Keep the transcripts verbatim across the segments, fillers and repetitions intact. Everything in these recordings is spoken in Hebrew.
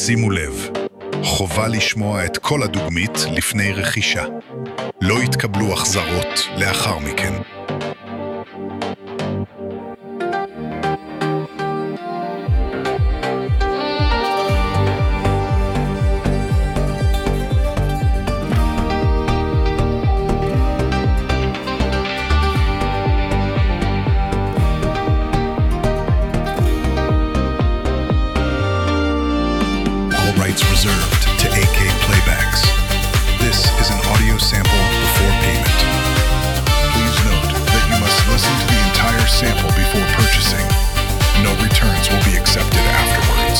שימו לב, חובה לשמוע את כל הדוגמית לפני רכישה. לא יתקבלו החזרות לאחר מכן. Reserved to A K Playbacks. This is an audio sample before payment. Please note that you must listen to the entire sample before purchasing. No returns will be accepted afterwards.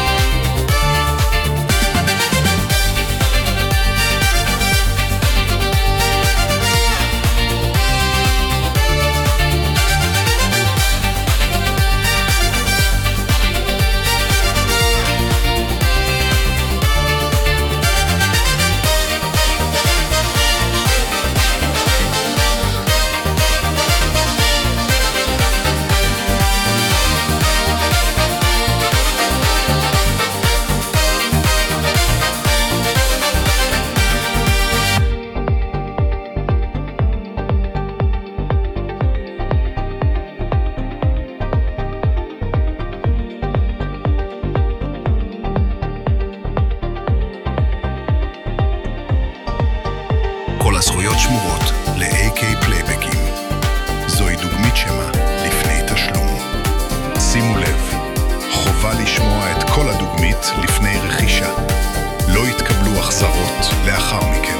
כל הזכויות שמורות ל-A K פלייבקים. זוהי דוגמית שמה לפני תשלום. שימו לב, חובה לשמוע את כל הדוגמית לפני רכישה. לא יתקבלו החזרות לאחר מכן.